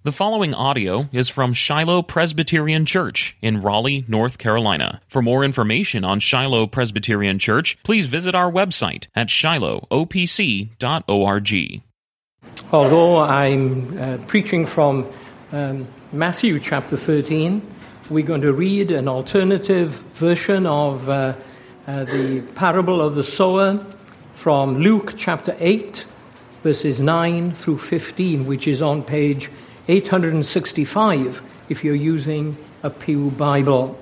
The following audio is from Shiloh Presbyterian Church in Raleigh, North Carolina. For more information on Shiloh Presbyterian Church, please visit our website at shilohopc.org. Although I'm preaching from Matthew chapter 13, we're going to read an alternative version of the parable of the sower from Luke chapter 8, verses 9 through 15, which is on page 865 if you're using a Pew Bible.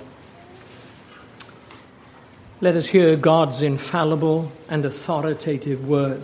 Let us hear God's infallible and authoritative word.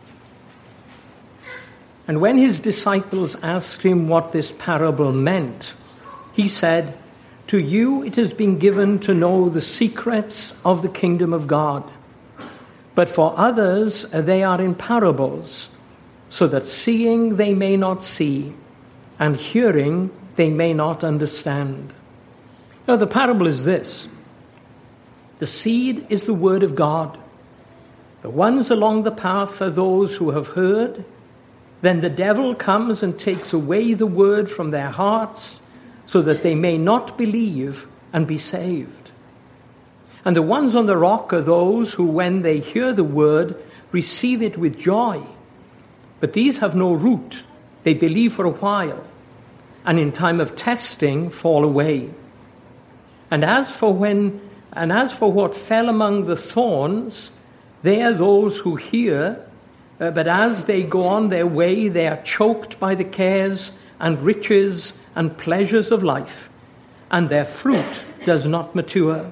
And when his disciples asked him what this parable meant, he said, "To you it has been given to know the secrets of the kingdom of God. But for others they are in parables, so that seeing they may not see, and hearing they may not understand." Now the parable is this. The seed is the word of God. The ones along the path are those who have heard. Then the devil comes and takes away the word from their hearts, so that they may not believe and be saved. And the ones on the rock are those who, when they hear the word, receive it with joy. But these have no root. They believe for a while, and in time of testing fall away. And as for what fell among the thorns, they are those who hear, but as they go on their way, they are choked by the cares and riches and pleasures of life, and their fruit does not mature.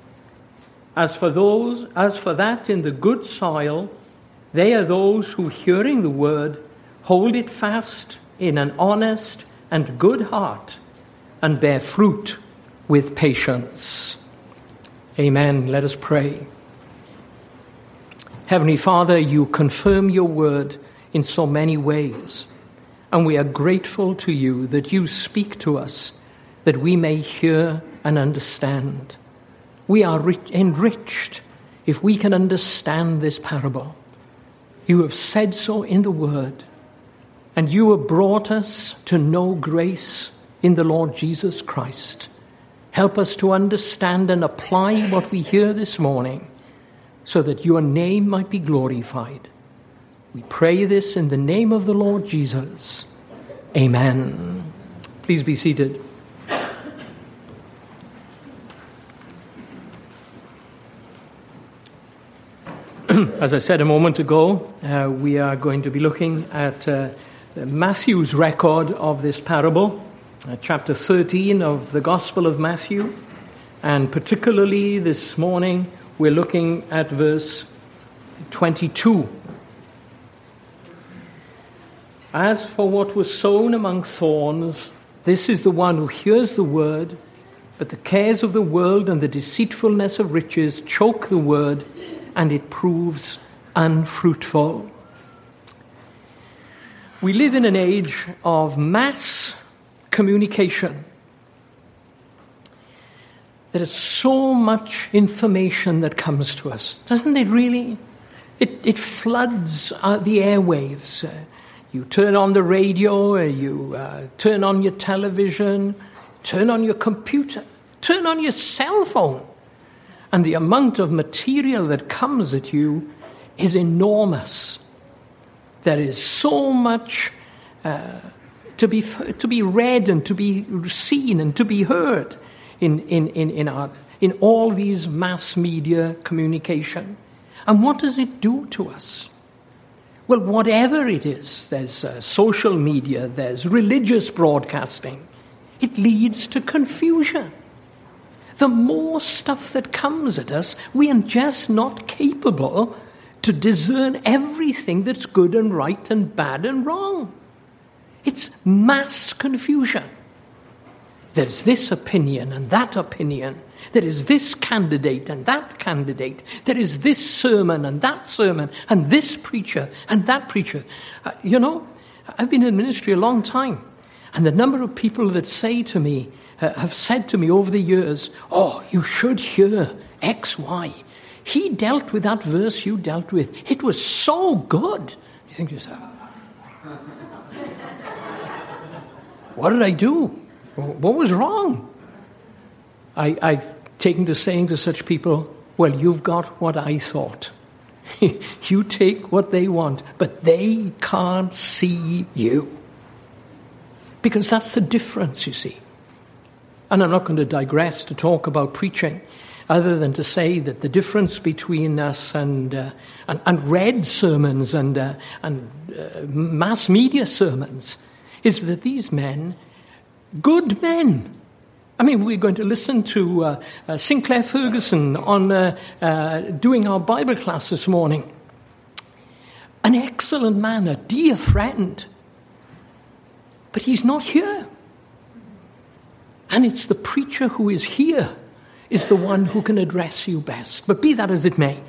As for that in the good soil, they are those who, hearing the word, hold it fast in an honest and good heart, and bear fruit with patience. Amen. Let us pray. Heavenly Father, you confirm your word in so many ways, and we are grateful to you that you speak to us, that we may hear and understand. We are enriched if we can understand this parable. You have said so in the word, and you have brought us to know grace in the Lord Jesus Christ. Help us to understand and apply what we hear this morning, so that your name might be glorified. We pray this in the name of the Lord Jesus. Amen. Please be seated. As I said a moment ago, we are going to be looking at Matthew's record of this parable, chapter 13 of the Gospel of Matthew, and particularly this morning we're looking at verse 22. As for what was sown among thorns, this is the one who hears the word, but the cares of the world and the deceitfulness of riches choke the word, and it proves unfruitful. We live in an age of mass communication. There is so much information that comes to us, doesn't it really? It floods the airwaves. You turn on the radio, you turn on your television, turn on your computer, turn on your cell phone, and the amount of material that comes at you is enormous. There is so much to be read and to be seen and to be heard in all these mass media communication. And what does it do to us? Well, whatever it is, there's social media, there's religious broadcasting, it leads to confusion. The more stuff that comes at us, we are just not capable to discern everything that's good and right and bad and wrong. It's mass confusion. There's this opinion and that opinion. There is this candidate and that candidate. There is this sermon and that sermon and this preacher and that preacher. I've been in ministry a long time, and the number of people that say to me, have said to me over the years, "Oh, you should hear X, Y. He dealt with that verse you dealt with. It was so good." You think to yourself, What did I do? What was wrong? I've taken to saying to such people, well, you've got what I thought. You take what they want, but they can't see you. Because that's the difference, you see. And I'm not going to digress to talk about preaching, other than to say that the difference between us and read sermons and mass media sermons is that these men, good men. I mean, we're going to listen to Sinclair Ferguson on doing our Bible class this morning. An excellent man, a dear friend. But he's not here. And it's the preacher who is here is the one who can address you best. But be that as it may,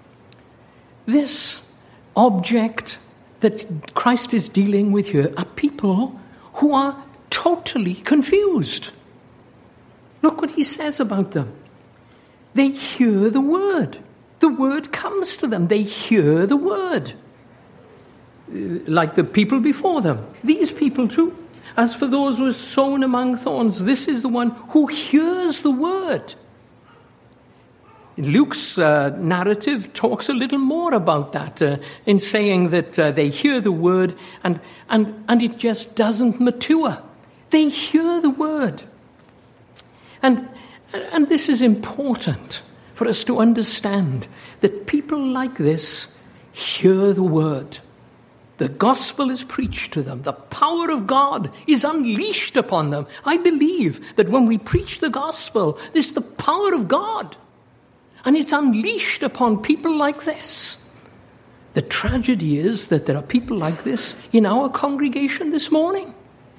this object that Christ is dealing with here are people who are totally confused. Look what he says about them. They hear the word. The word comes to them. They hear the word. Like the people before them. These people too. As for those who are sown among thorns, this is the one who hears the word. Luke's narrative talks a little more about that in saying that they hear the word and it just doesn't mature. They hear the word. And this is important for us to understand that people like this hear the word. The gospel is preached to them. The power of God is unleashed upon them. I believe that when we preach the gospel, this is the power of God. And it's unleashed upon people like this. The tragedy is that there are people like this in our congregation this morning.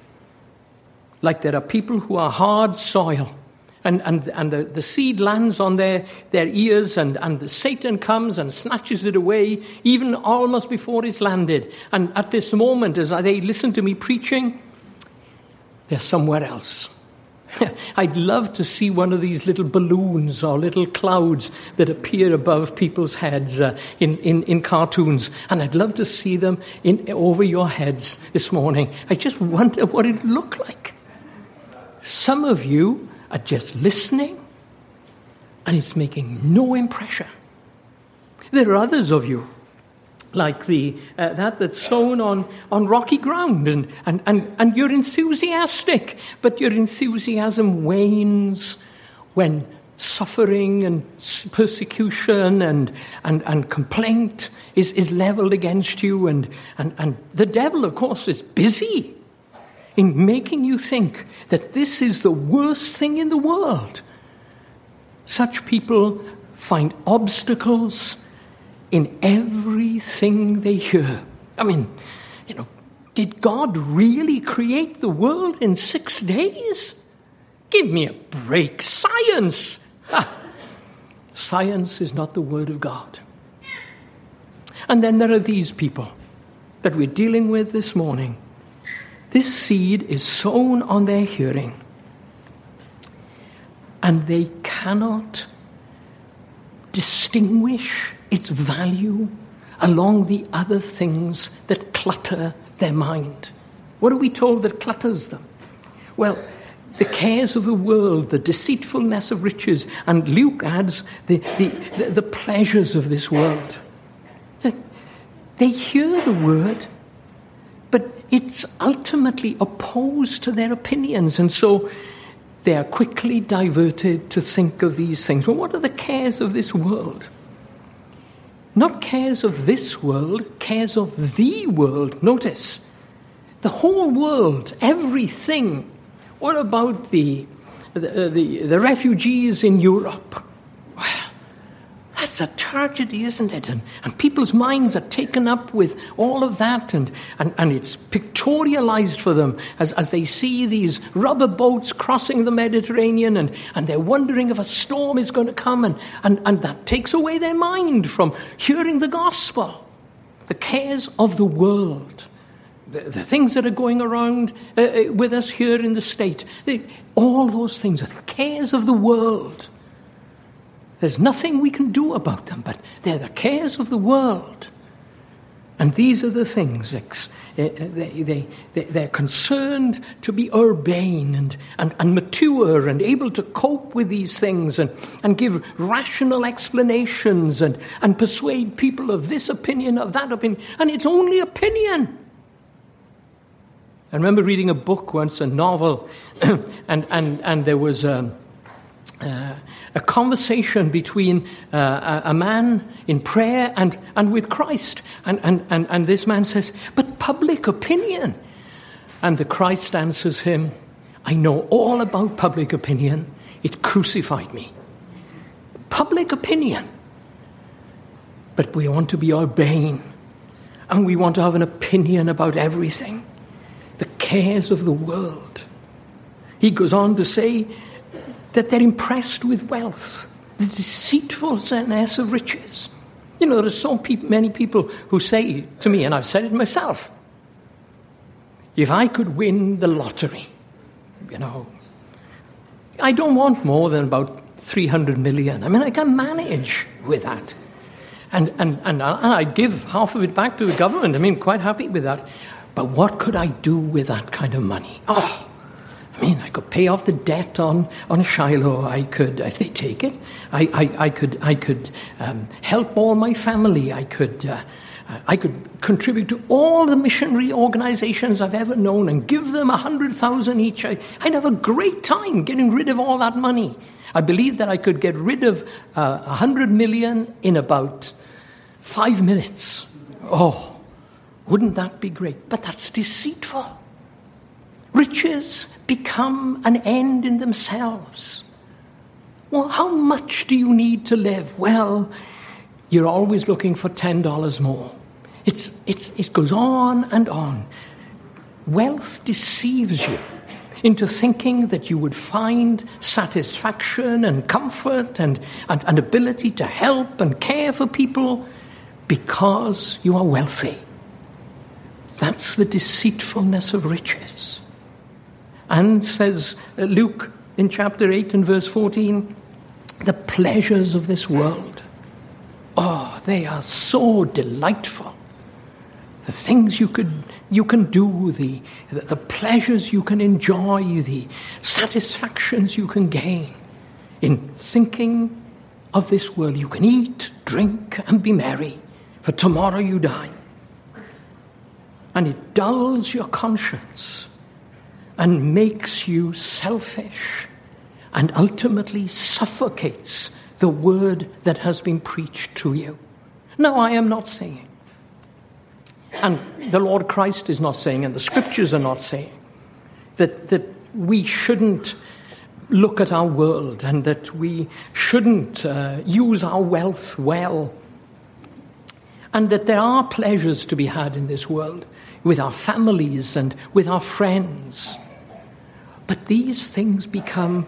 Like there are people who are hard soil. And the seed lands on their ears and the Satan comes and snatches it away even almost before it's landed. And at this moment, as they listen to me preaching, they're somewhere else. I'd love to see one of these little balloons or little clouds that appear above people's heads in cartoons. And I'd love to see them over your heads this morning. I just wonder what it would look like. Some of you are just listening, and it's making no impression. There are others of you, like that's sown on rocky ground, and you're enthusiastic, but your enthusiasm wanes when suffering and persecution and complaint is leveled against you, and the devil, of course, is busy in making you think that this is the worst thing in the world. Such people find obstacles in everything they hear. I mean, did God really create the world in 6 days? Give me a break. Science! Science is not the word of God. And then there are these people that we're dealing with this morning. This seed is sown on their hearing, and they cannot distinguish its value along the other things that clutter their mind. What are we told that clutters them? Well, the cares of the world, the deceitfulness of riches, and Luke adds the pleasures of this world. They hear the word, but it's ultimately opposed to their opinions, and so they are quickly diverted to think of these things. Well, what are the cares of this world? Not cares of this world, cares of the world. Notice, the whole world, everything. What about the refugees in Europe? Well, that's a tragedy, isn't it? And people's minds are taken up with all of that, and it's pictorialized for them as they see these rubber boats crossing the Mediterranean, and they're wondering if a storm is going to come, and that takes away their mind from hearing the gospel. The cares of the world, the things that are going around with us here in the state, all those things are the cares of the world. There's nothing we can do about them, but they're the cares of the world. And these are the things they're concerned to be urbane and mature and able to cope with these things and give rational explanations and persuade people of this opinion, of that opinion. And it's only opinion. I remember reading a book once, a novel, and there was a conversation between a man in prayer and with Christ. And this man says, "But public opinion." And the Christ answers him, "I know all about public opinion. It crucified me." Public opinion. But we want to be urbane, and we want to have an opinion about everything. The cares of the world. He goes on to say that they're impressed with wealth, the deceitfulness of riches. You know, there's so many people who say to me, and I've said it myself, if I could win the lottery, I don't want more than about 300 million. I mean, I can manage with that. And I'd give half of it back to the government. I mean, quite happy with that. But what could I do with that kind of money? I could pay off the debt on Shiloh. I could, if they take it, I could help all my family. I could contribute to all the missionary organizations I've ever known and give them 100,000 each. I'd have a great time getting rid of all that money. I believe that I could get rid of 100 million in about 5 minutes. Oh, wouldn't that be great? But that's deceitful. Riches become an end in themselves. Well, how much do you need to live? Well, you're always looking for $10 more. It goes on and on. Wealth deceives you into thinking that you would find satisfaction and comfort and ability to help and care for people because you are wealthy. That's the deceitfulness of riches. And says Luke in chapter 8 and verse 14, the pleasures of this world, they are so delightful. The things you can do, the pleasures you can enjoy, the satisfactions you can gain in thinking of this world. You can eat, drink, and be merry, for tomorrow you die. And it dulls your conscience and makes you selfish and ultimately suffocates the word that has been preached to you. No, I am not saying, and the Lord Christ is not saying, and the Scriptures are not saying, that we shouldn't look at our world and that we shouldn't use our wealth well, and that there are pleasures to be had in this world with our families and with our friends. But these things become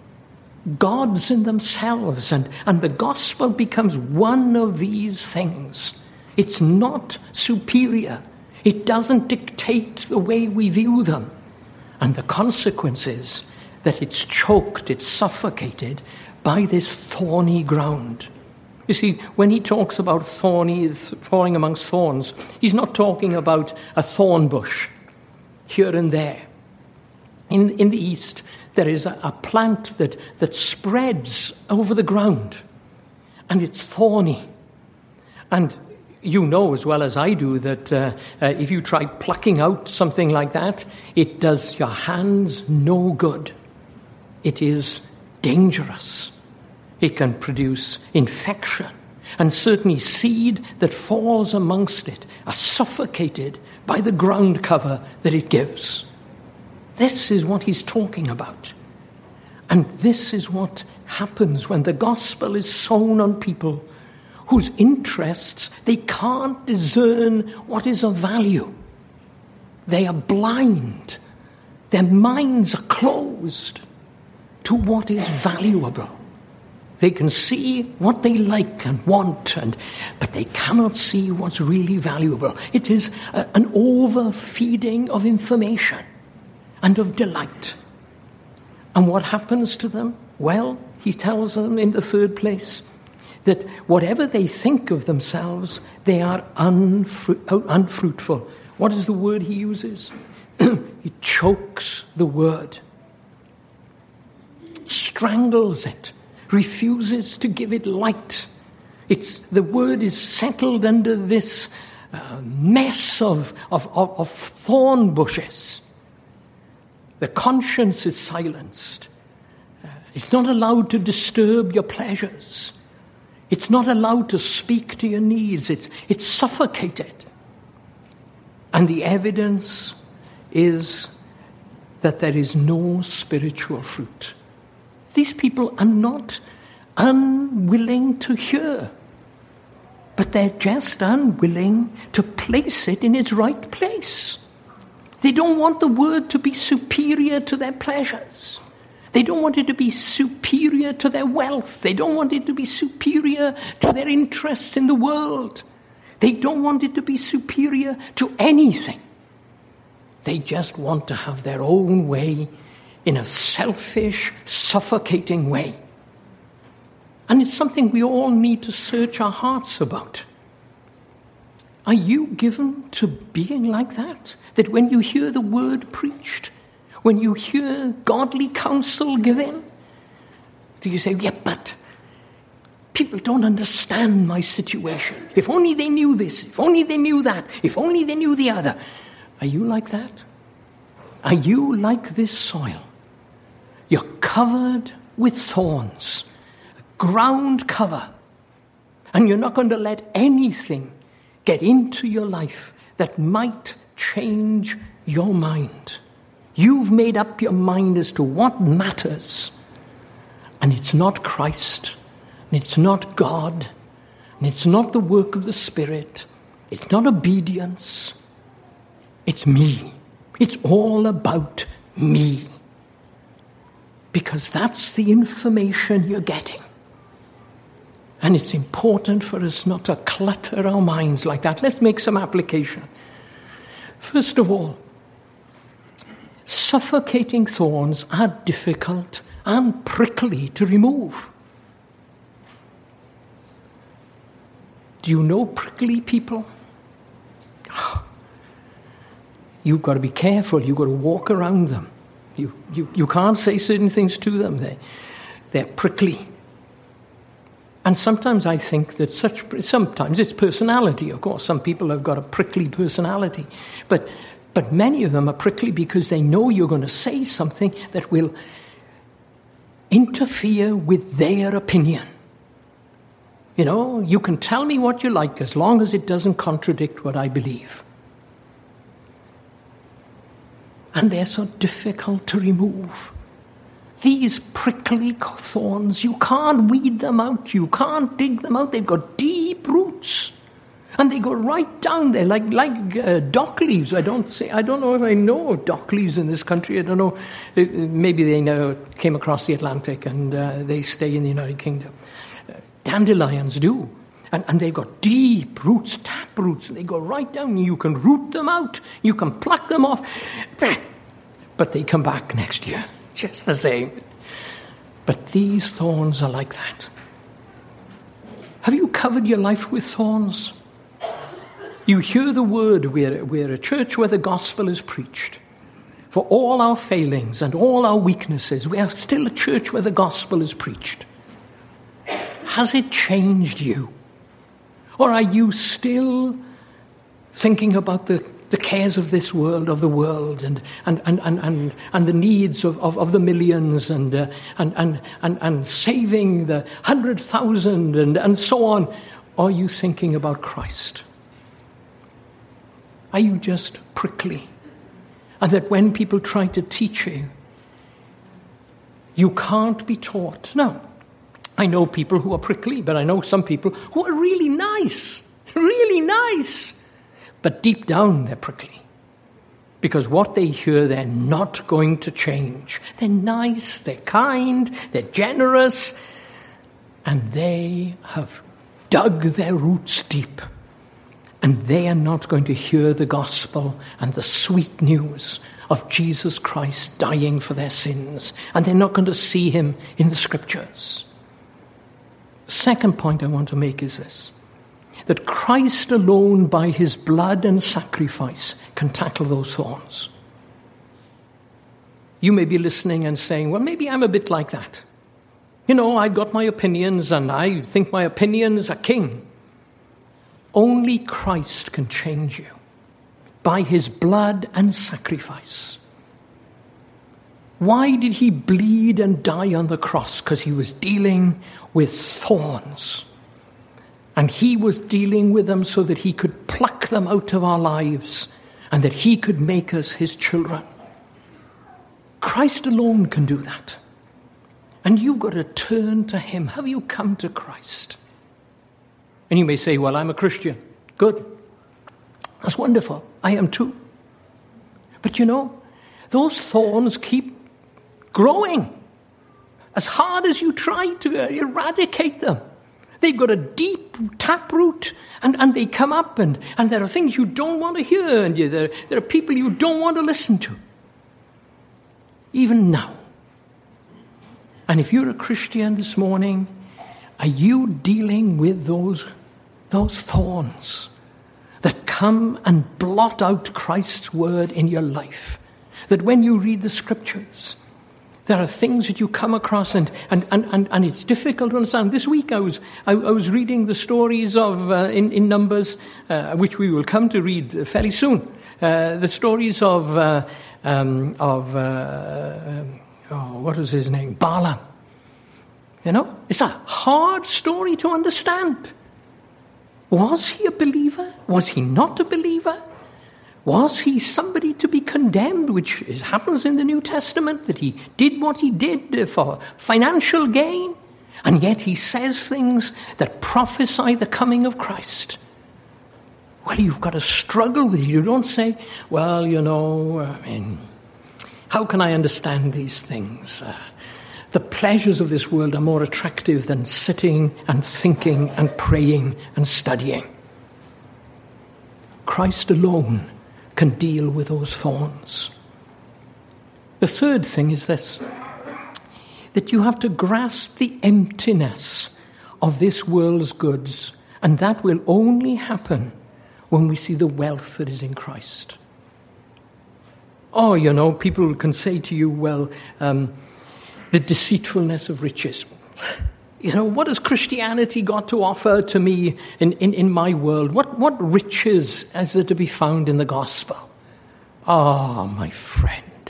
gods in themselves, and the gospel becomes one of these things. It's not superior. It doesn't dictate the way we view them. And the consequence is that it's choked, it's suffocated by this thorny ground. You see, when he talks about falling amongst thorns, he's not talking about a thorn bush here and there. In the East, there is a plant that spreads over the ground, and it's thorny. And you know as well as I do that if you try plucking out something like that, it does your hands no good. It is dangerous. It can produce infection. And certainly seed that falls amongst it are suffocated by the ground cover that it gives. This is what he's talking about. And this is what happens when the gospel is sown on people whose interests, they can't discern what is of value. They are blind. Their minds are closed to what is valuable. They can see what they like and want, but they cannot see what's really valuable. It is an overfeeding of information and of delight. And what happens to them? Well, he tells them in the third place that whatever they think of themselves, they are unfruitful. What is the word he uses? He chokes the word, strangles it, refuses to give it light. The word is settled under this mess of thorn bushes. The conscience is silenced. It's not allowed to disturb your pleasures. It's not allowed to speak to your needs. It's suffocated. And the evidence is that there is no spiritual fruit. These people are not unwilling to hear, but they're just unwilling to place it in its right place. They don't want the word to be superior to their pleasures. They don't want it to be superior to their wealth. They don't want it to be superior to their interests in the world. They don't want it to be superior to anything. They just want to have their own way in a selfish, suffocating way. And it's something we all need to search our hearts about. Are you given to being like that? That when you hear the word preached, when you hear godly counsel given, do you say, yeah, but people don't understand my situation. If only they knew this, if only they knew that, if only they knew the other. Are you like that? Are you like this soil? You're covered with thorns, ground cover, and you're not going to let anything get into your life that might change your mind. You've made up your mind as to what matters, and it's not Christ, and it's not God, and it's not the work of the Spirit, it's not obedience, it's me. It's all about me. Because that's the information you're getting. And it's important for us not to clutter our minds like that. Let's make some application. First of all, suffocating thorns are difficult and prickly to remove. Do you know prickly people? You've got to be careful. You've got to walk around them. You can't say certain things to them. They're prickly. And sometimes I think that sometimes it's personality, of course. Some people have got a prickly personality. But many of them are prickly because they know you're going to say something that will interfere with their opinion. You know, you can tell me what you like as long as it doesn't contradict what I believe. And they're so difficult to remove. These prickly thorns, you can't weed them out. You can't dig them out. They've got deep roots. And they go right down there like dock leaves. I don't know if I know of dock leaves in this country. I don't know. Maybe they never came across the Atlantic and they stay in the United Kingdom. Dandelions do. And they've got deep roots, tap roots. They go right down. You can root them out. You can pluck them off. But they come back next year, just the same. But these thorns are like that. Have you covered your life with thorns? You hear the word. We're a church where the gospel is preached. For all our failings and all our weaknesses, we are still a church where the gospel is preached. Has it changed you? Or are you still thinking about the cares of this world, of the world, and the needs of the millions, and saving the 100,000, and so on? Or are you thinking about Christ? Are you just prickly? And that when people try to teach you, you can't be taught? No. I know people who are prickly, but I know some people who are really nice. But deep down, they're prickly. Because what they hear, they're not going to change. They're nice, they're kind, they're generous, and they have dug their roots deep. And they are not going to hear the gospel and the sweet news of Jesus Christ dying for their sins. And they're not going to see him in the scriptures. Second point I want to make is this. that Christ alone by his blood and sacrifice can tackle those thorns. You may be listening and saying, well, maybe I'm a bit like that. You know, I've got my opinions and I think my opinions are king. Only Christ can change you by his blood and sacrifice. Why did he bleed and die on the cross? Because he was dealing with thorns. And he was dealing with them so that he could pluck them out of our lives and that he could make us his children. Christ alone can do that. And you've got to turn to him. Have you come to Christ? And you may say, well, I'm a Christian. Good. That's wonderful. I am too. But you know, those thorns keep growing. As hard as you try to eradicate them, they've got a deep taproot and they come up and there are things you don't want to hear and there are people you don't want to listen to. Even now. And if you're a Christian this morning, are you dealing with those thorns that come and blot out Christ's word in your life? That when you read the scriptures, there are things that you come across and it's difficult to understand. This week I was reading the stories of in Numbers, which we will come to read fairly soon. The stories of what was his name? Balaam. You know, it's a hard story to understand. Was he a believer? Was he not a believer? Was he somebody to be condemned, which happens in the New Testament, that he did what he did for financial gain? And yet he says things that prophesy the coming of Christ. Well, you've got to struggle with it. You don't say, well, you know, how can I understand these things? The pleasures of this world are more attractive than sitting and thinking and praying and studying. Christ alone can deal with those thorns. The third thing is this, that you have to grasp the emptiness of this world's goods, and that will only happen when we see the wealth that is in Christ. Oh, you know, people can say to you, well, the deceitfulness of riches. You know, what has Christianity got to offer to me in my world? What riches is there to be found in the gospel? Ah, my friend,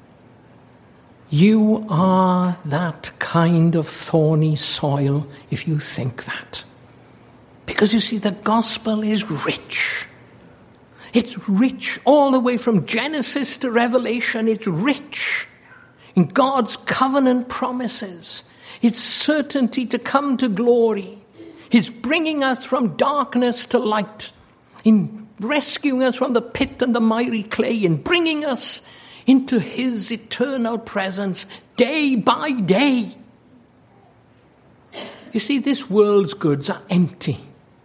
you are that kind of thorny soil if you think that. Because you see, the gospel is rich. It's rich all the way from Genesis to Revelation. It's rich in God's covenant promises. It's certainty to come to glory. He's bringing us from darkness to light, in rescuing us from the pit and the miry clay, and bringing us into his eternal presence day by day. You see, this world's goods are empty.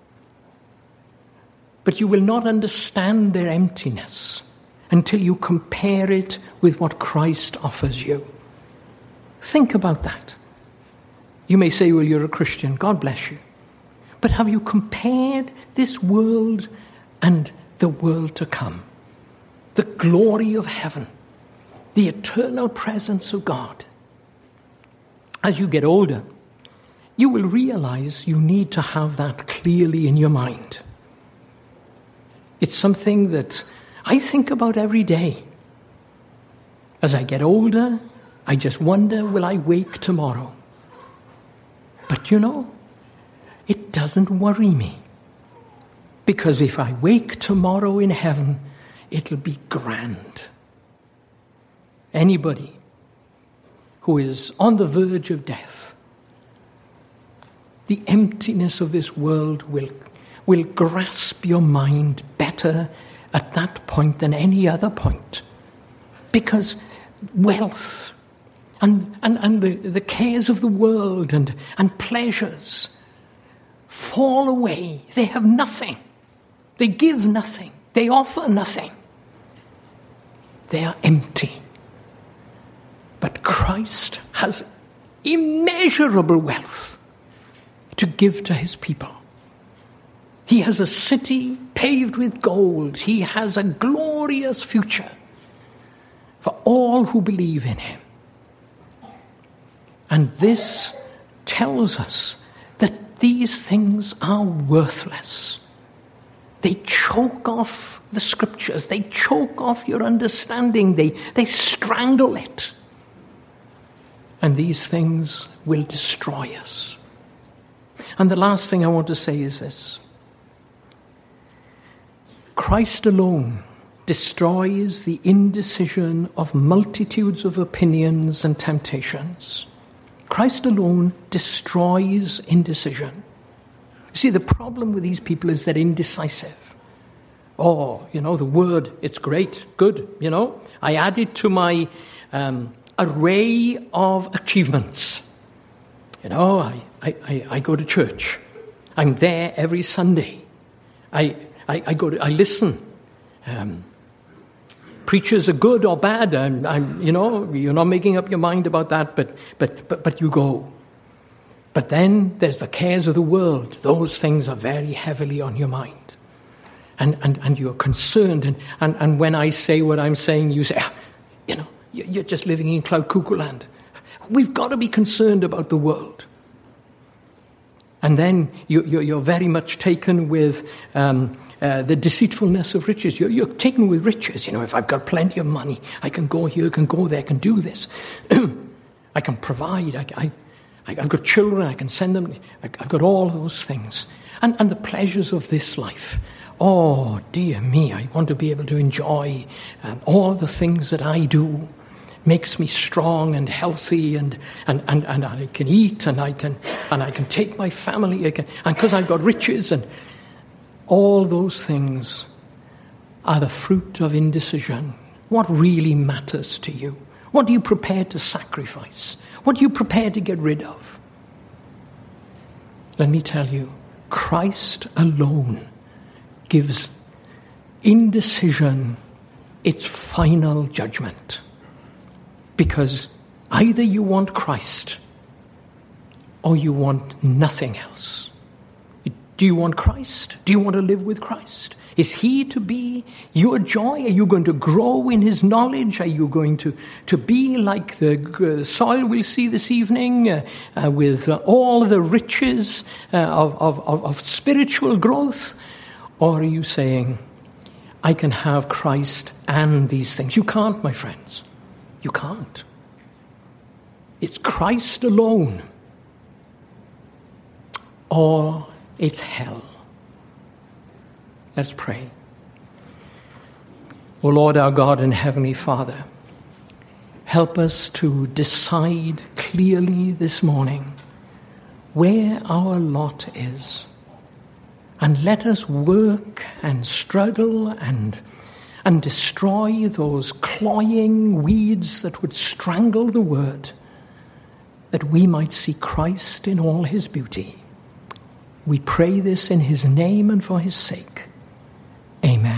But you will not understand their emptiness until you compare it with what Christ offers you. Think about that. You may say, well, you're a Christian. God bless you. But have you compared this world and the world to come? The glory of heaven, the eternal presence of God. As you get older, you will realize you need to have that clearly in your mind. It's something that I think about every day. As I get older, I just wonder, will I wake tomorrow? But you know, it doesn't worry me. Because if I wake tomorrow in heaven, it'll be grand. Anybody who is on the verge of death, the emptiness of this world will grasp your mind better at that point than any other point. Because wealth and the cares of the world and pleasures fall away. They have nothing. They give nothing. They offer nothing. They are empty. But Christ has immeasurable wealth to give to his people. He has a city paved with gold. He has a glorious future for all who believe in him. And this tells us that these things are worthless. They choke off the scriptures. They choke off your understanding. They strangle it. And these things will destroy us. And the last thing I want to say is this. Christ alone destroys the indecision of multitudes of opinions and temptations. Christ alone destroys indecision. You see, the problem with these people is they're indecisive. Oh, the word, it's great, good, I add it to my array of achievements. I go to church. I'm there every Sunday. I listen. Preachers are good or bad. You're not making up your mind about that, but you go. But then there's the cares of the world. Those things are very heavily on your mind. And you're concerned. And when I say what I'm saying, you say, you're just living in cloud cuckoo land. We've got to be concerned about the world. And then you're very much taken with the deceitfulness of riches. You're taken with riches. If I've got plenty of money, I can go here, I can go there, I can do this. I can provide. I've got children, I can send them. I've got all those things. And the pleasures of this life. Oh, dear me, I want to be able to enjoy all the things that I do. Makes me strong and healthy, and I can eat, and I can take my family, and because I've got riches, and all those things are the fruit of indecision. What really matters to you? What are you prepared to sacrifice? What are you prepared to get rid of? Let me tell you, Christ alone gives indecision its final judgment. Because either you want Christ or you want nothing else. Do you want Christ? Do you want to live with Christ? Is he to be your joy? Are you going to grow in his knowledge? Are you going to be like the soil we'll see this evening with all the riches of spiritual growth? Or are you saying, I can have Christ and these things? You can't, my friends. You can't. It's Christ alone, or it's hell. Let's pray. O Lord, our God and Heavenly Father, help us to decide clearly this morning where our lot is, and let us work and struggle and destroy those cloying weeds that would strangle the word, that we might see Christ in all his beauty. We pray this in his name and for his sake. Amen.